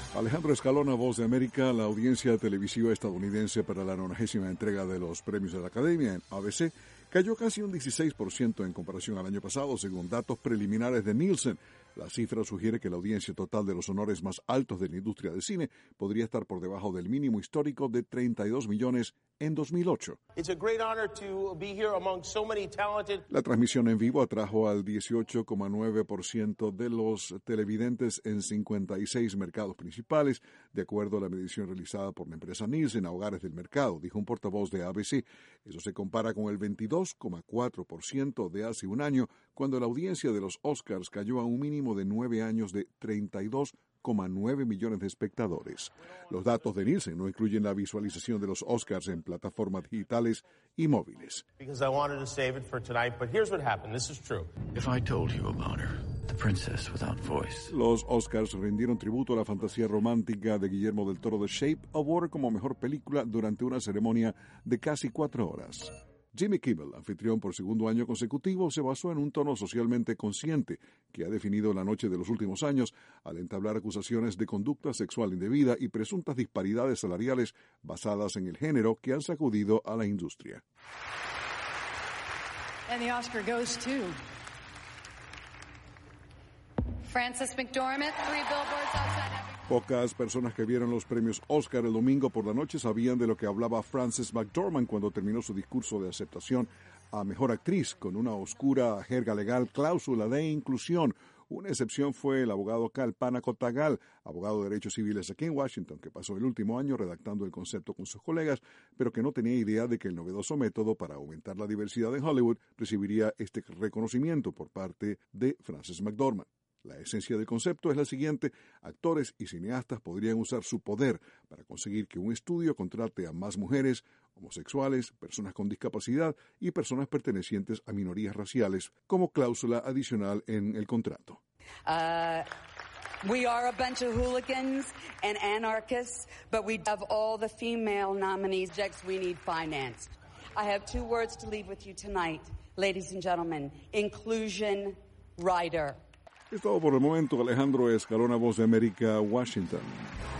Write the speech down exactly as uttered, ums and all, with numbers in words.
Alejandro Escalona, Voz de América. La audiencia televisiva estadounidense para la nonagésima entrega de los premios de la Academia en A B C cayó casi un dieciséis por ciento en comparación al año pasado, según datos preliminares de Nielsen. La cifra sugiere que la audiencia total de los honores más altos de la industria del cine podría estar por debajo del mínimo histórico de treinta y dos millones en dos mil ocho. La transmisión en vivo atrajo al dieciocho coma nueve por ciento de los televidentes en cincuenta y seis mercados principales, de acuerdo a la medición realizada por la empresa Nielsen a hogares del mercado, dijo un portavoz de A B C. Eso se compara con el veintidós coma cuatro por ciento de hace un año, cuando la audiencia de los Oscars cayó a un mínimo de nueve años de treinta y dos coma nueve millones de espectadores. Los datos de Nielsen no incluyen la visualización de los Oscars en plataformas digitales y móviles. Los Oscars rindieron tributo a la fantasía romántica de Guillermo del Toro de Shape of Water como mejor película durante una ceremonia de casi cuatro horas. Jimmy Kimmel, anfitrión por segundo año consecutivo, se basó en un tono socialmente consciente que ha definido la noche de los últimos años al entablar acusaciones de conducta sexual indebida y presuntas disparidades salariales basadas en el género que han sacudido a la industria. And the Oscar goes to Frances McDormand, Three Billboards Outside Ebbing. Pocas personas que vieron los premios Oscar el domingo por la noche sabían de lo que hablaba Frances McDormand cuando terminó su discurso de aceptación a Mejor Actriz con una oscura jerga legal cláusula de inclusión. Una excepción fue el abogado Kalpana Kotagal, abogado de derechos civiles aquí en Washington, que pasó el último año redactando el concepto con sus colegas, pero que no tenía idea de que el novedoso método para aumentar la diversidad en Hollywood recibiría este reconocimiento por parte de Frances McDormand. La esencia del concepto es la siguiente: actores y cineastas podrían usar su poder para conseguir que un estudio contrate a más mujeres, homosexuales, personas con discapacidad y personas pertenecientes a minorías raciales como cláusula adicional en el contrato. Uh, we are a bunch of hooligans and anarchists, but we have all the female nominees we need financed. I have two words to leave with you tonight, ladies and gentlemen. Inclusion rider. Es todo por el momento. Alejandro Escalona, Voz de América, Washington.